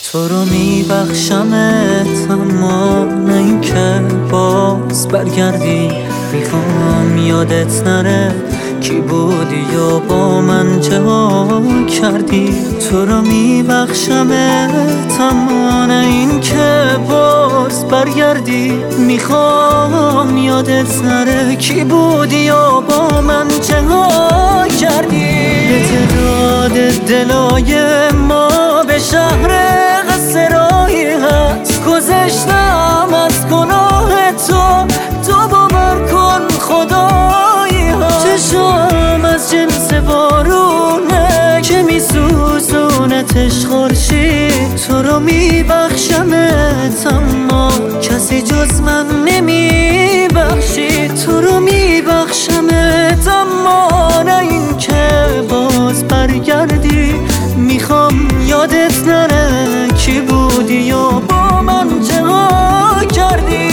تو رو میبخشمت اما نه این که باز برگردی. میخوام یادت نره کی بودی و با من چه ها کردی. تو رو میبخشمت اما نه این که باز برگردی. میخوام یادت نره کی بودی و با من چه ها کردی. به تعداد دلای ما به شهر قصرایی هست گذشتم از گناه تو باور کن خدایی هست. چشم از جنس بارونه که میسوزونتش خورشید. تو رو میبخشمت اما کسی جز من نمیبخشید. تو رو میبخشمت اما نه این که باز برگردی. میخوام یادت نره کی بودی و با من چه ها کردی.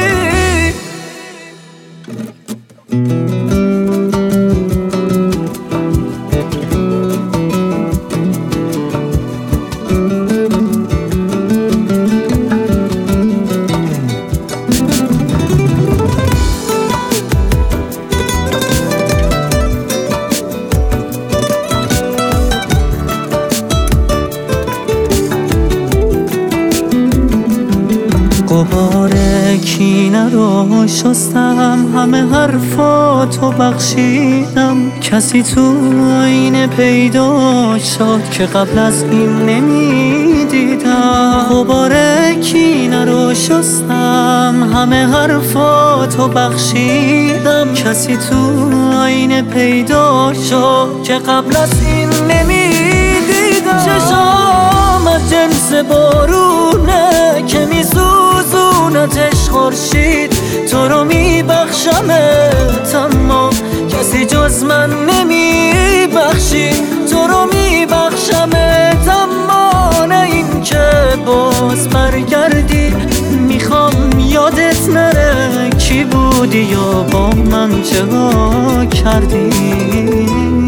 غبار کینه رو شستم، همه حرفاتو بخشیدم. کسی تو آینه پیدا شد که قبل از این نمیدیدم. غبار کینه رو شستم، همه حرفاتو بخشیدم. کسی تو آینه پیدا شد که قبل از این نمیدیدم. چشام از جنس بارونه که میسوزونتش خورشید. تو رو میبخشمت اما کسی جز من نمیبخشی. تو رو میبخشمت اما نه این که باز برگردی. میخوام یادت نره کی بودی یا با من چه ها کردی.